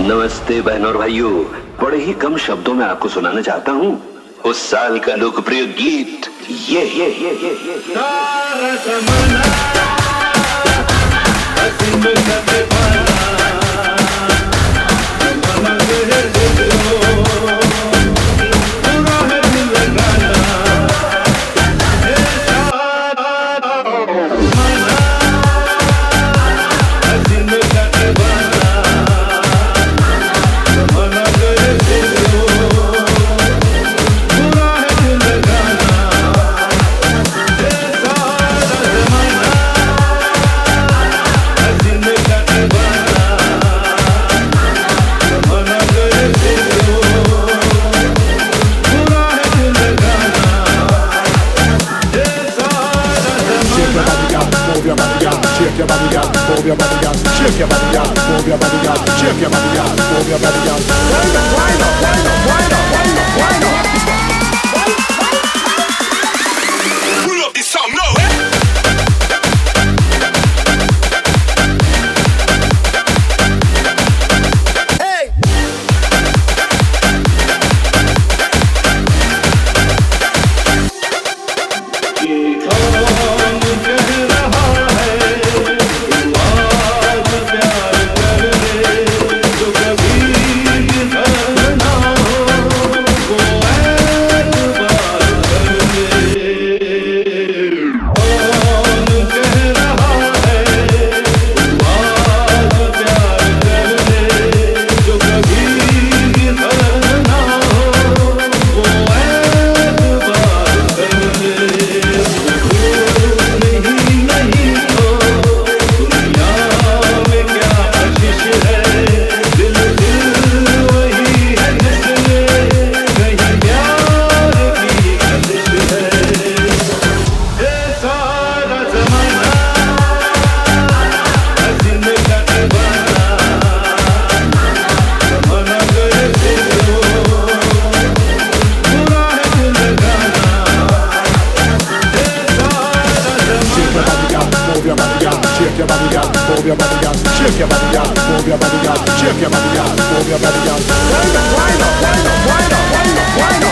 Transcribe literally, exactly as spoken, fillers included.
नमस्ते बहनों और भाइयों, बड़े ही कम शब्दों में आपको सुनाना चाहता हूँ उस साल का लोकप्रिय गीत ये ये ये ये ये, ये। सारा ज़माना हसीन करते पाया, ज़माना मेरे दिल को बुरा है दिल लगाना, ये सारा ज़माना हसीन करते पाया, ज़माना मेरे दिल को बुरा है दिल लगाना, ये सारा ज़माना हसीन करते पाया, ज़माना मेरे दिल को बुरा है दिल लगाना, ये सारा ज़माना। Move your body, girl. Shake your body, girl. Move your body, girl. Shake your body, girl. Move your body, girl. Shake your body, girl. Move your body, girl. Wind up, wind up, wind up, wind up, wind up, wind up. Pull up this song now. Shake your body, girl. Move your body, girl. Shake your body, girl. Move your body, girl. Shake your body, girl. Move your body, girl. Wind up, wind up, wind up, wind up, wind up, wind up.